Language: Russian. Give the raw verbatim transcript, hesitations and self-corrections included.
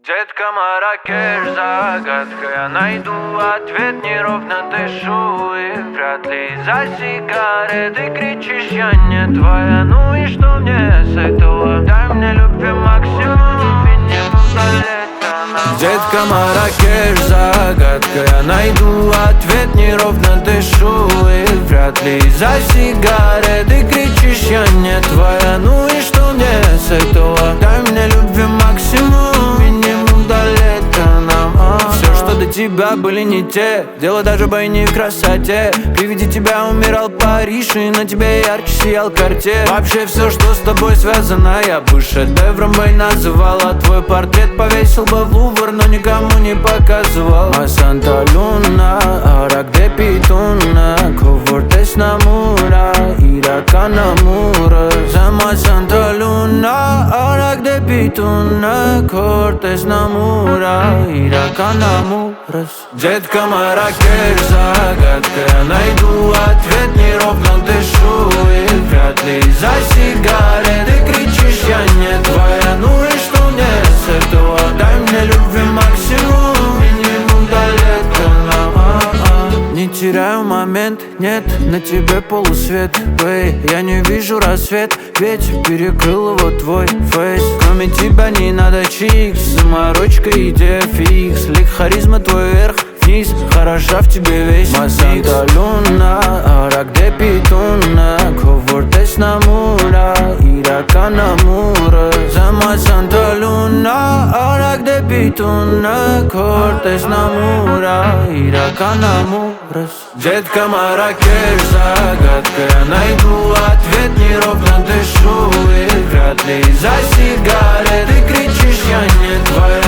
Детка, Марракеш, загадка. Я найду ответ, неровно дышу. И вряд ли из-за сигареты кричишь, я не твоя. Ну и что мне с этого? Дай мне любви максимум, минимум до лета нам. Детка, Марракеш, загадка. Я найду ответ, неровно дышу. И вряд ли из-за сигареты кричишь, я не твоя. Ну и что мне с этого? Дай мне любви максимум, минимум до лета нам. Все, что до тебя были не те. Дело даже бы не в красоте. При виде тебя умирал Париж, и на тебе ярче сиял Картье. Вообще все, что с тобой связано, я бы шедевром бы называла. Твой портрет повесил бы в Лувр, но никому не показывал. Ma Santa Luna, ahora kde pituna, covortes namura, iraka namura. Ma Santa Luna, ahora kde pituna, cortes namura, iraka namuras. Детка, Марракеш, загадка. Я найду ответ, неровно дышу. И вряд ли из-за сигареты кричишь, я не твоя. Ну и что мне с этого? Дай мне любви максимум, минимум до лета нам. А-а. Не теряю момент, нет, на тебе полусвет. Эй, я не вижу рассвет, ветер перекрыл его твой фейс. Кроме тебя не надо чикс, заморочка идея фикс. Лик харизма твой вверх, вниз, хороша в тебе весь микс. Ma Santa Luna, ahora kde pituna, covortes namura, iraka namura. Ma Santa Luna, ahora kde pituna, cortes namura, iraka namuras. Детка, Марракеш, загадка. Я найду ответ, неровно дышу. И вряд ли из-за сигареты кричишь, я не твоя.